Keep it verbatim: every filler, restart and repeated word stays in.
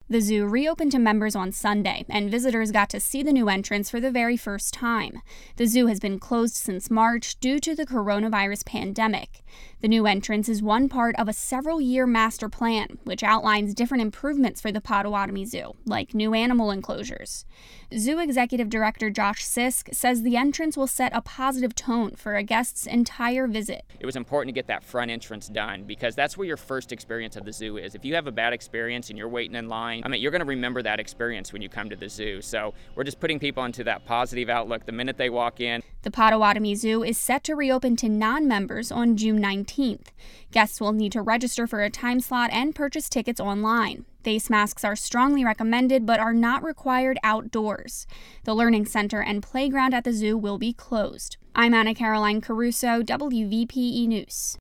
The zoo reopened to members on Sunday, and visitors got to see the new entrance for the very first time. The zoo has been closed since March due to the coronavirus pandemic. The new entrance is one part of a several-year master plan, which outlines different improvements for the Potawatomi Zoo, like new animal enclosures. Zoo Executive Director Josh Sisk says the entrance will set a positive tone for a guest's entire visit. It was important to get that front entrance done because that's where your first experience of the zoo is. If you have a bad experience and you're waiting in line, I mean, you're going to remember that experience when you come to the zoo. So we're just putting people into that positive outlook the minute they walk in. The Potawatomi Zoo is set to reopen to non-members on June nineteenth. Guests will need to register for a time slot and purchase tickets online. Face masks are strongly recommended but are not required outdoors. The Learning Center and playground at the zoo will be closed. I'm Anna Caroline Caruso, W V P E News.